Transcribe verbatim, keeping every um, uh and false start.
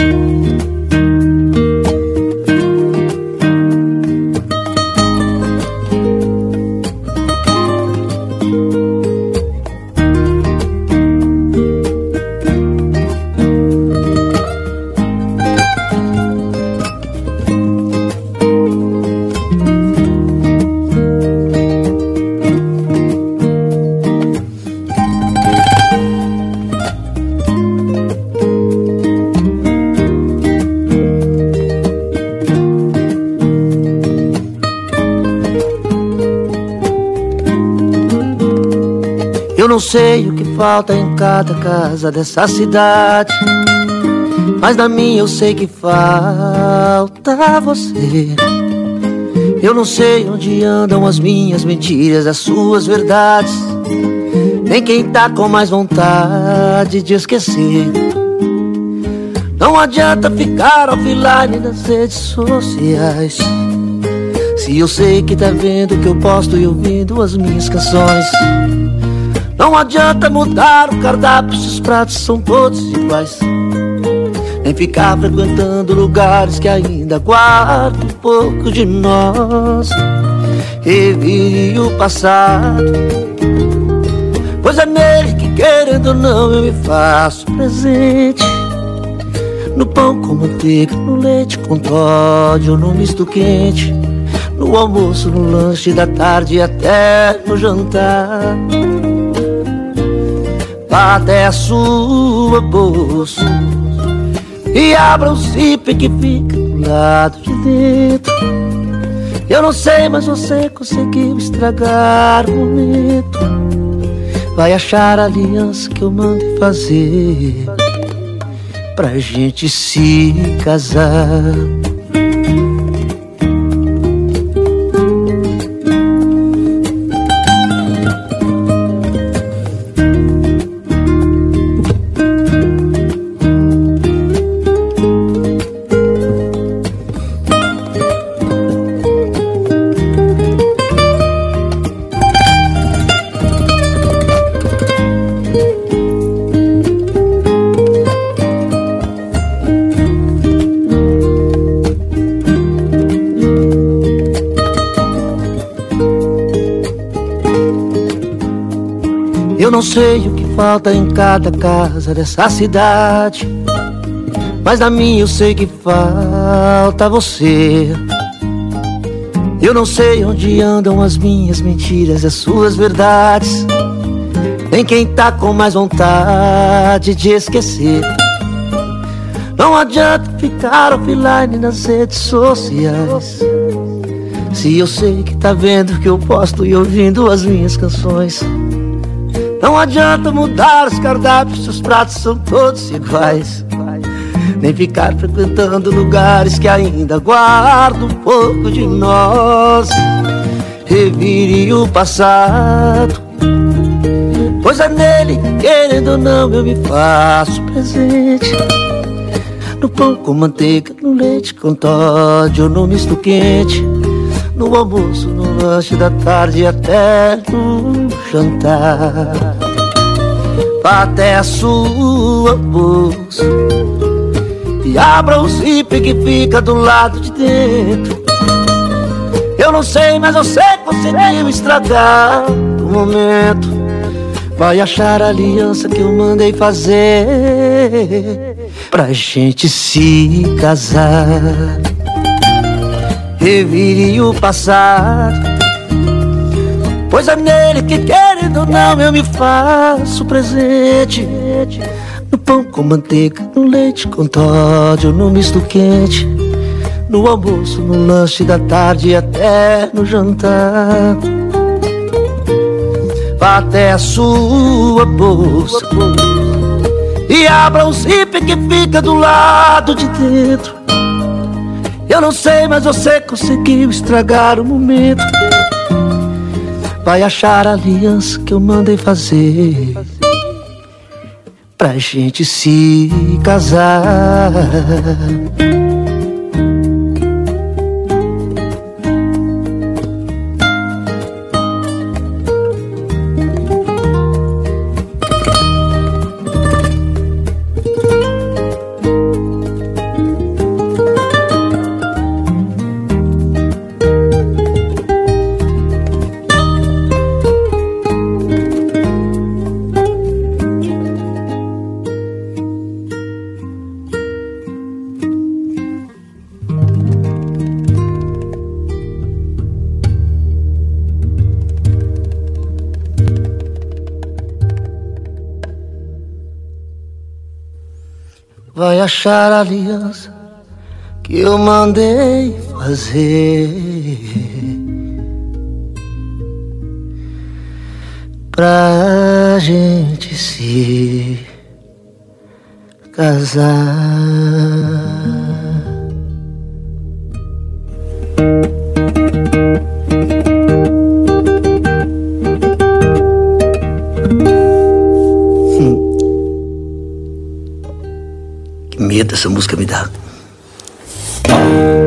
Eu não sei o que falta em cada casa dessa cidade, mas na minha eu sei que falta você. Eu não sei onde andam as minhas mentiras, as suas verdades, nem quem tá com mais vontade de esquecer. Não adianta ficar offline nas redes sociais, se eu sei que tá vendo que eu posto e ouvindo as minhas canções. Não adianta mudar o cardápio se os pratos são todos iguais, nem ficar frequentando lugares que ainda guardam um pouco de nós. Revire o passado, pois é nele que, querendo ou não, eu me faço presente. No pão com manteiga, no leite com Toddy ou no misto quente, no almoço, no lanche da tarde e até no jantar. Vá até a sua bolsa e abra o zíper que fica do lado de dentro. Eu não sei, mas você conseguiu estragar o momento. Vai achar a aliança que eu mandei fazer pra gente se casar. Eu não sei o que falta em cada casa dessa cidade, mas na minha eu sei que falta você. Eu não sei onde andam as minhas mentiras e as suas verdades, nem quem tá com mais vontade de esquecer. Não adianta ficar offline nas redes sociais, se eu sei que tá vendo que eu posto e ouvindo as minhas canções. Não adianta mudar os cardápios se os pratos são todos iguais, nem ficar frequentando lugares que ainda guardam um pouco de nós. Revire o passado, pois é nele, querendo ou não, eu me faço presente. No pão com manteiga, no leite com Toddy ou no misto quente, no almoço, no lanche da tarde e até no jantar. Vá até a sua bolsa e abra o zíper que fica do lado de dentro. Eu não sei, mas eu sei que conseguiu estragar o momento. Vai achar a aliança que eu mandei fazer pra gente se casar. Revire o passado, pois é nele que, querendo ou não, eu me faço presente. No pão com manteiga, no leite com Toddy ou no misto quente, no almoço, no lanche da tarde e até no jantar. Vá até a sua bolsa e abra o zíper que fica do lado de dentro. Eu não sei, mas você conseguiu estragar o momento. Vai achar a aliança que eu mandei fazer pra gente se casar. vai achar a aliança que eu mandei fazer pra gente se casar. Que medo essa música me dá.